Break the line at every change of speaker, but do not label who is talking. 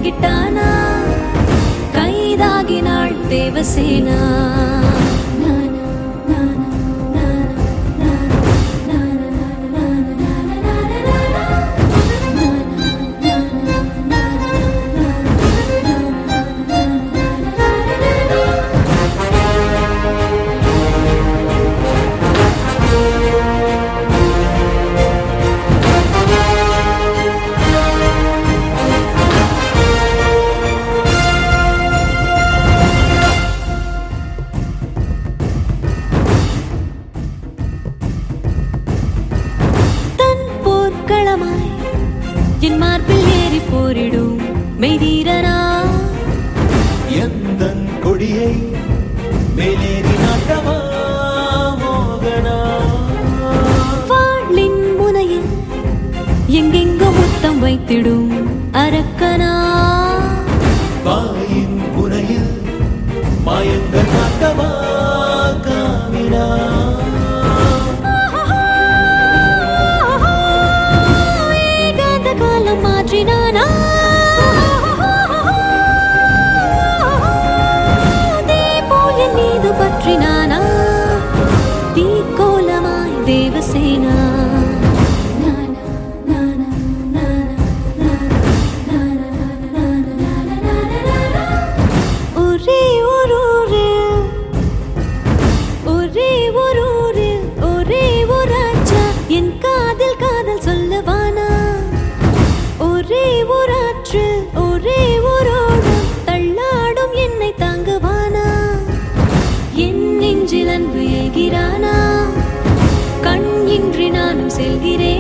நெருங்கிட்டானா கைதாகினாள் தேவசேனா என் மார்பில் ஏறி போரிடும் மெய்தீரனா
எந்தன் கொடியை மேலேறி நாட்டமா மோகனா
வாளின் முனையில் எங்கெங்கோ முத்தம் வைத்திடும் அரக்கனா
வாயின் முனையில் மாயங்கள் நாட்டமா காமினா
மாற்றினானா போல் என் மீது பற்றினானா தீக்கோலமாய் தேவசேனா ஒரே ஒரு ராஜா என் காதல் காதல் சொல்லவானா ஒரே ஒரு ஆற்றில் ஒரே ஒரு ஓடம் தள்ளாடும் என்னை தாங்குவானா என் நெஞ்சில் அன்பு ஏகிறானா கண் இன்றி நானும் செல்கிறேன்